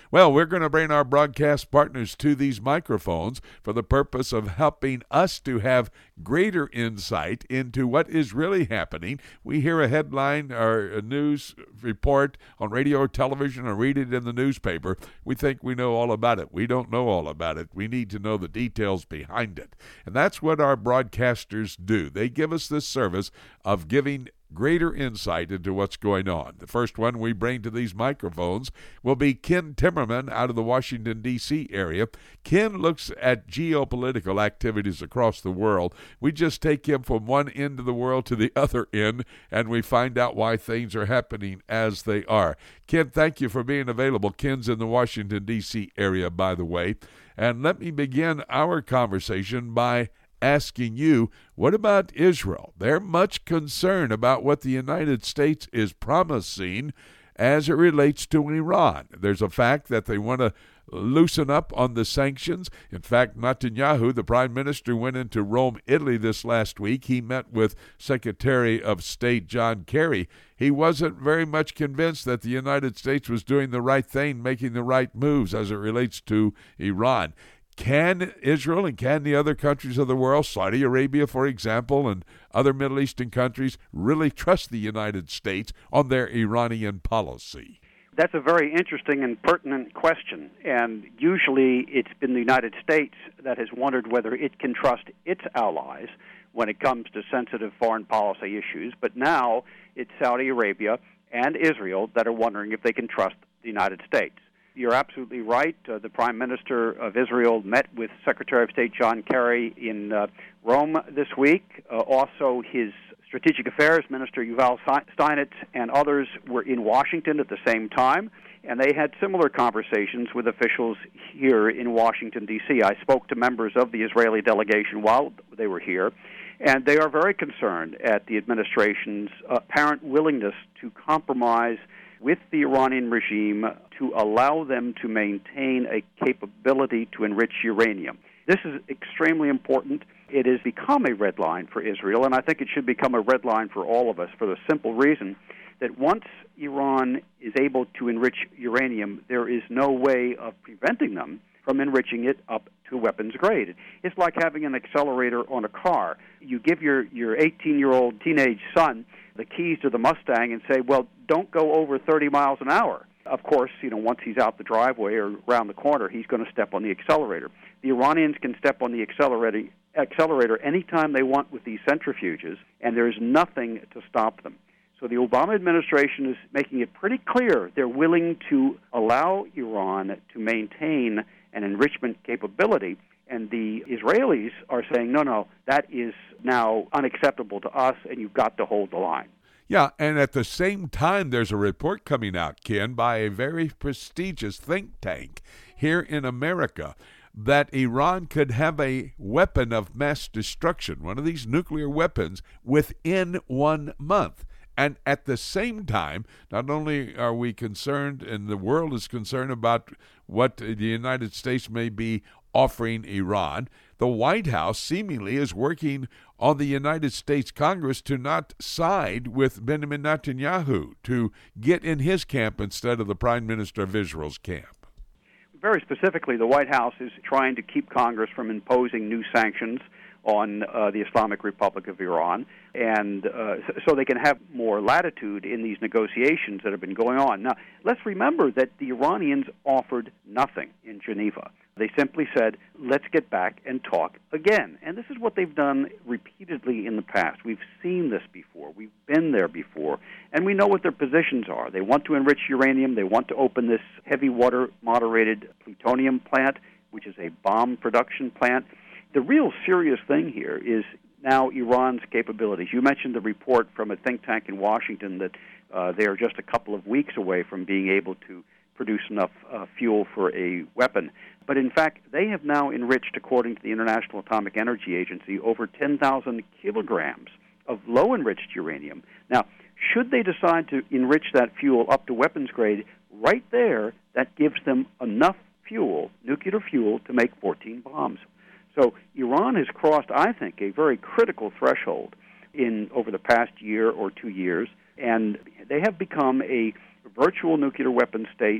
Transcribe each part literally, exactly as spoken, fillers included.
Well, we're going to bring our broadcast partners to these microphones for the purpose of helping us to have greater insight into what is really happening. We hear a headline or a news report on radio or television or read it in the newspaper. We think we know all about it. We don't know all about it. We need to know the details behind it. And that's what our broadcasters do. They give us this service of giving greater insight into what's going on. The first one we bring to these microphones will be Ken Timmerman out of the Washington, D C area. Ken looks at geopolitical activities across the world. We just take him from one end of the world to the other end, and we find out why things are happening as they are. Ken, thank you for being available. Ken's in the Washington, D C area, by the way. And let me begin our conversation by asking you, what about Israel? They're much concerned about what the United States is promising as it relates to Iran. There's a fact that they want to loosen up on the sanctions. In fact, Netanyahu, the prime minister, went into Rome, Italy this last week. He met with Secretary of State John Kerry. He wasn't very much convinced that the United States was doing the right thing, making the right moves as it relates to Iran. Can Israel and can the other countries of the world, Saudi Arabia, for example, and other Middle Eastern countries, really trust the United States on their Iranian policy? That's a very interesting and pertinent question, and usually it's been the United States that has wondered whether it can trust its allies when it comes to sensitive foreign policy issues, but now it's Saudi Arabia and Israel that are wondering if they can trust the United States. You're absolutely right. Uh, the Prime Minister of Israel met with Secretary of State John Kerry in uh, Rome this week. Uh, also, his Strategic Affairs Minister Yuval Steinitz and others were in Washington at the same time, and they had similar conversations with officials here in Washington, D C I spoke to members of the Israeli delegation while they were here, and they are very concerned at the administration's apparent willingness to compromise with the Iranian regime to allow them to maintain a capability to enrich uranium. This is extremely important. It has become a red line for Israel, and I think it should become a red line for all of us for the simple reason that once Iran is able to enrich uranium, there is no way of preventing them from enriching it up to weapons grade. It's like having an accelerator on a car. You give your, your eighteen-year-old teenage son the keys to the Mustang and say, well, don't go over thirty miles an hour. Of course, you know, once he's out the driveway or around the corner, he's going to step on the accelerator. The Iranians can step on the accelerator, accelerator anytime they want with these centrifuges, and there's nothing to stop them. So the Obama administration is making it pretty clear they're willing to allow Iran to maintain an enrichment capability, and the Israelis are saying, no, no, that is now unacceptable to us, and you've got to hold the line. Yeah, and at the same time, there's a report coming out, Ken, by a very prestigious think tank here in America that Iran could have a weapon of mass destruction, one of these nuclear weapons, within one month. And at the same time, not only are we concerned, and the world is concerned about what the United States may be offering Iran, the White House seemingly is working on the United States Congress to not side with Benjamin Netanyahu, to get in his camp instead of the Prime Minister of Israel's camp. Very specifically, the White House is trying to keep Congress from imposing new sanctions on uh, the Islamic Republic of Iran, and uh, so they can have more latitude in these negotiations that have been going on. Now, let's remember that the Iranians offered nothing in Geneva. They simply said, let's get back and talk again. And this is what they've done repeatedly in the past. We've seen this before. We've been there before. And we know what their positions are. They want to enrich uranium. They want to open this heavy water moderated plutonium plant, which is a bomb production plant. The real serious thing here is now Iran's capabilities. You mentioned the report from a think tank in Washington that uh, they are just a couple of weeks away from being able to produce enough uh, fuel for a weapon. But in fact, they have now enriched, according to the International Atomic Energy Agency, over ten thousand kilograms of low-enriched uranium. Now, should they decide to enrich that fuel up to weapons grade, right there, that gives them enough fuel, nuclear fuel, to make fourteen bombs. So Iran has crossed, I think, a very critical threshold in over the past year or two years, and they have become a virtual nuclear weapon state,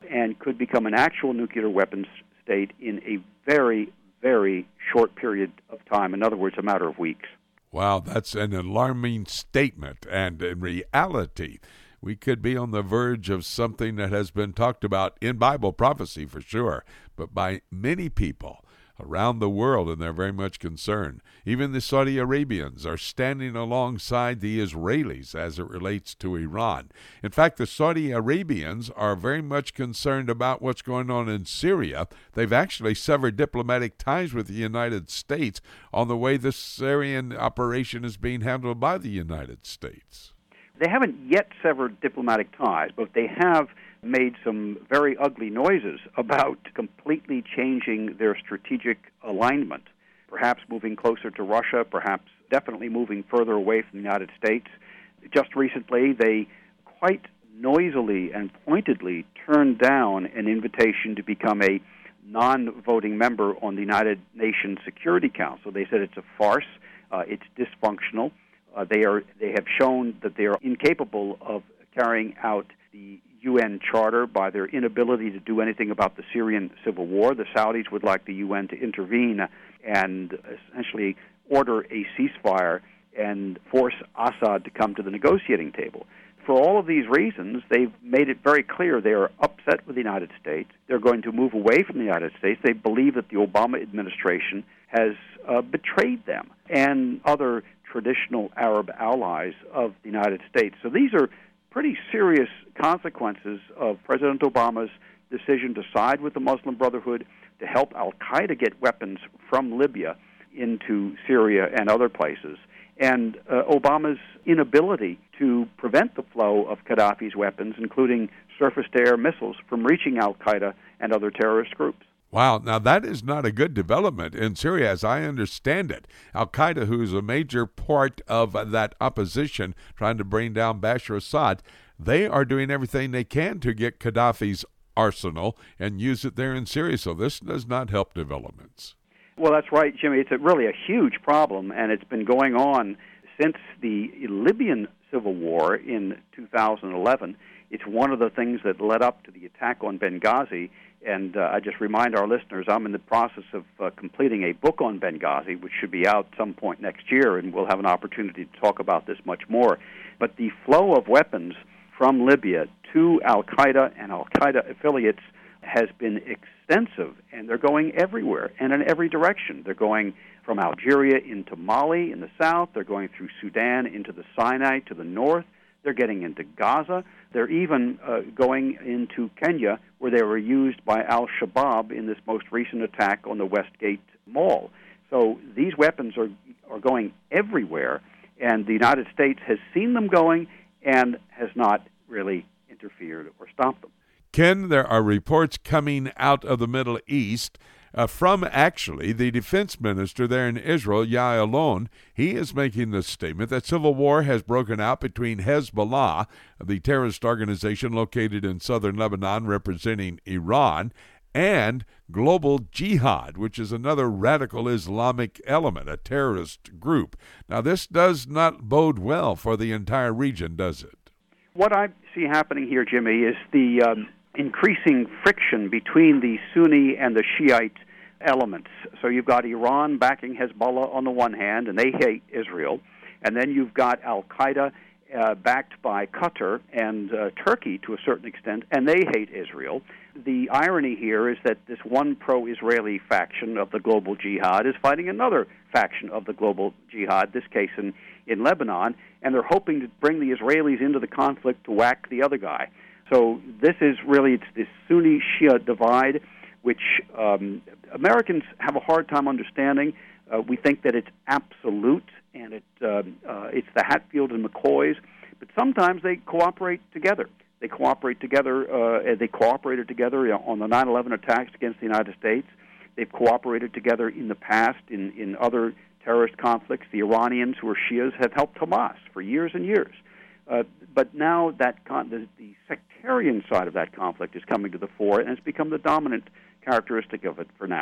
and could become an actual nuclear weapons state in a very, very short period of time. In other words, a matter of weeks. Wow, that's an alarming statement. And in reality, we could be on the verge of something that has been talked about in Bible prophecy for sure, but by many people around the world, and they're very much concerned. Even the Saudi Arabians are standing alongside the Israelis as it relates to Iran. In fact, the Saudi Arabians are very much concerned about what's going on in Syria. They've actually severed diplomatic ties with the United States on the way the Syrian operation is being handled by the United States. They haven't yet severed diplomatic ties, but they have made some very ugly noises about completely changing their strategic alignment, perhaps moving closer to Russia, perhaps definitely moving further away from the United States. Just recently, they quite noisily and pointedly turned down an invitation to become a non-voting member on the United Nations Security Council. They said it's a farce, uh, it's dysfunctional. Uh, they are they have shown that they are incapable of carrying out the U N Charter by their inability to do anything about the Syrian civil war. The Saudis would like the U N to intervene and essentially order a ceasefire and force Assad to come to the negotiating table. For all of these reasons, they've made it very clear they are upset with the United States. They're going to move away from the United States. They believe that the Obama administration has uh, betrayed them and other traditional Arab allies of the United States. So these are pretty serious consequences of President Obama's decision to side with the Muslim Brotherhood, to help al-Qaeda get weapons from Libya into Syria and other places, and uh, Obama's inability to prevent the flow of Gaddafi's weapons, including surface-to-air missiles, from reaching al-Qaeda and other terrorist groups. Wow, now that is not a good development in Syria, as I understand it. Al-Qaeda, who's a major part of that opposition trying to bring down Bashar Assad, they are doing everything they can to get Gaddafi's arsenal and use it there in Syria, so this does not help developments. Well, that's right, Jimmy. It's a, really a huge problem, and it's been going on since the Libyan civil war in two thousand eleven. It's one of the things that led up to the attack on Benghazi. And uh, I just remind our listeners, I'm in the process of uh, completing a book on Benghazi, which should be out some point next year, and we'll have an opportunity to talk about this much more. But the flow of weapons from Libya to al-Qaeda and al-Qaeda affiliates has been extensive, and they're going everywhere and in every direction. They're going from Algeria into Mali in the south. They're going through Sudan into the Sinai to the north. They're getting into Gaza. They're even uh, going into Kenya, where they were used by al-Shabaab in this most recent attack on the Westgate Mall. So these weapons are are going everywhere, and the United States has seen them going and has not really interfered or stopped them. Ken, there are reports coming out of the Middle East Uh, from actually the defense minister there in Israel, Ya'alon. He is making the statement that civil war has broken out between Hezbollah, the terrorist organization located in southern Lebanon representing Iran, and Global Jihad, which is another radical Islamic element, a terrorist group. Now, this does not bode well for the entire region, does it? What I see happening here, Jimmy, is the um, increasing friction between the Sunni and the Shiite elements. So you've got Iran backing Hezbollah on the one hand, and they hate Israel. And then you've got al-Qaeda uh, backed by Qatar and uh, Turkey to a certain extent, and they hate Israel. The irony here is that this one pro-Israeli faction of the Global Jihad is fighting another faction of the Global Jihad, this case in, in Lebanon, and they're hoping to bring the Israelis into the conflict to whack the other guy. So this is really, it's this Sunni-Shia divide, which um, Americans have a hard time understanding. Uh, we think that it's absolute, and it, uh, uh, it's the Hatfield and McCoys, but sometimes they cooperate together. They cooperate together, uh, they cooperated together on the nine eleven attacks against the United States. They've cooperated together in the past in, in other terrorist conflicts. The Iranians, who are Shias, have helped Hamas for years and years. Uh, but now that con- the, the sectarian side of that conflict is coming to the fore, and it's become the dominant characteristic of it for now.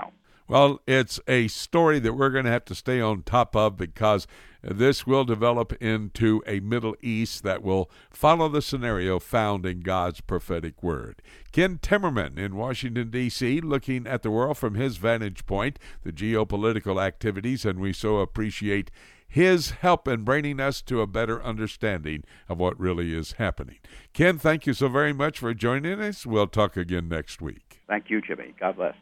Well, it's a story that we're going to have to stay on top of, because this will develop into a Middle East that will follow the scenario found in God's prophetic word. Ken Timmerman in Washington, D C, looking at the world from his vantage point, the geopolitical activities, and we so appreciate his help in bringing us to a better understanding of what really is happening. Ken, thank you so very much for joining us. We'll talk again next week. Thank you, Jimmy. God bless.